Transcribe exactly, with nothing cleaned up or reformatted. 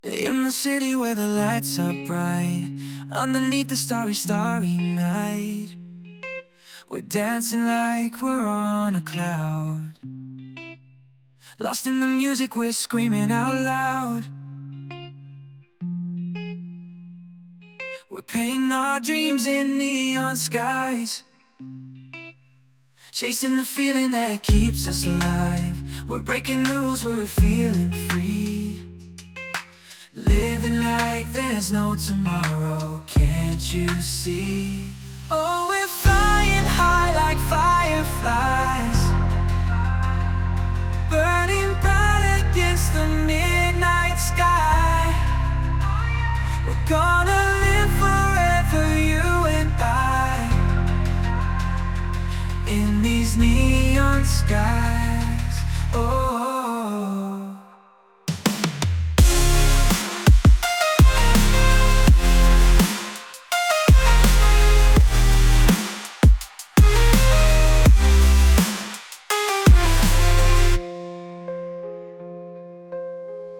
In the city where the lights are bright, underneath the starry, starry night, we're dancing like we're on a cloud. Lost in the music, we're screaming out loud. We're painting our dreams in neon skies, chasing the feeling that keeps us alive. We're breaking rules, we're feeling free, living like there's no tomorrow, can't you see? Oh, we're flying high like fireflies, burning bright against the midnight sky. We're gonna live forever, you and I, in these neon skies. Oh,